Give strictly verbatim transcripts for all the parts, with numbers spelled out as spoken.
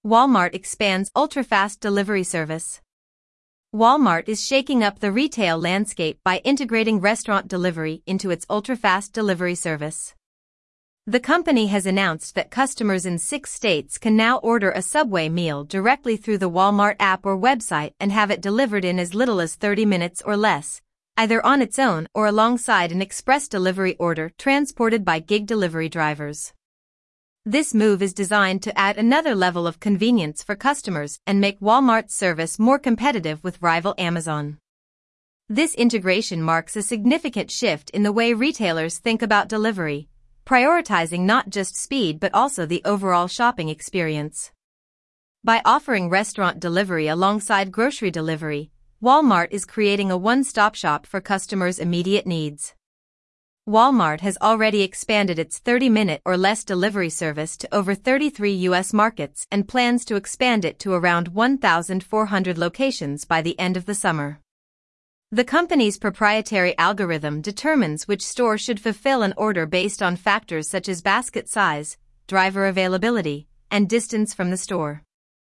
Walmart expands ultra-fast delivery service. Walmart is shaking up the retail landscape by integrating restaurant delivery into its ultra-fast delivery service. The company has announced that customers in six states can now order a Subway meal directly through the Walmart app or website and have it delivered in as little as thirty minutes or less, either on its own or alongside an express delivery order transported by gig delivery drivers. This move is designed to add another level of convenience for customers and make Walmart's service more competitive with rival Amazon. This integration marks a significant shift in the way retailers think about delivery, prioritizing not just speed but also the overall shopping experience. By offering restaurant delivery alongside grocery delivery, Walmart is creating a one-stop shop for customers' immediate needs. Walmart has already expanded its thirty-minute or less delivery service to over thirty-three U S markets and plans to expand it to around one thousand four hundred locations by the end of the summer. The company's proprietary algorithm determines which store should fulfill an order based on factors such as basket size, driver availability, and distance from the store.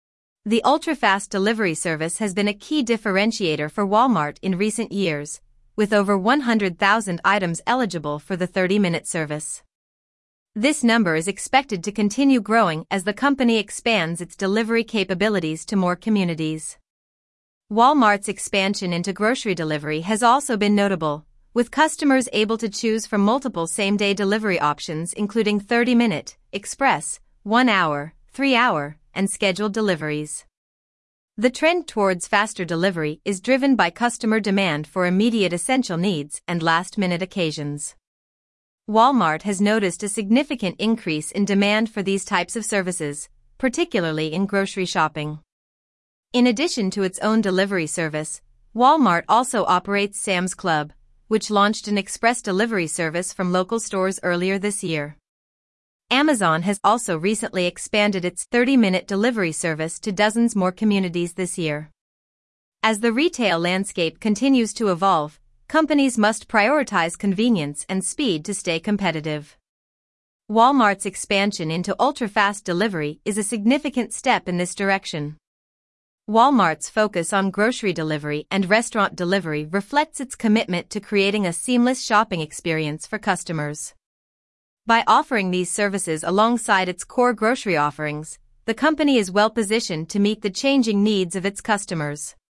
The ultra-fast delivery service has been a key differentiator for Walmart in recent years, with over one hundred thousand items eligible for the thirty-minute service. This number is expected to continue growing as the company expands its delivery capabilities to more communities. Walmart's expansion into grocery delivery has also been notable, with customers able to choose from multiple same-day delivery options including thirty-minute, express, one-hour, three-hour, and scheduled deliveries. The trend towards faster delivery is driven by customer demand for immediate essential needs and last-minute occasions. Walmart has noticed a significant increase in demand for these types of services, particularly in grocery shopping. In addition to its own delivery service, Walmart also operates Sam's Club, which launched an express delivery service from local stores earlier this year. Amazon has also recently expanded its thirty-minute delivery service to dozens more communities this year. As the retail landscape continues to evolve, companies must prioritize convenience and speed to stay competitive. Walmart's expansion into ultra-fast delivery is a significant step in this direction. Walmart's focus on grocery delivery and restaurant delivery reflects its commitment to creating a seamless shopping experience for customers. By offering these services alongside its core grocery offerings, the company is well positioned to meet the changing needs of its customers.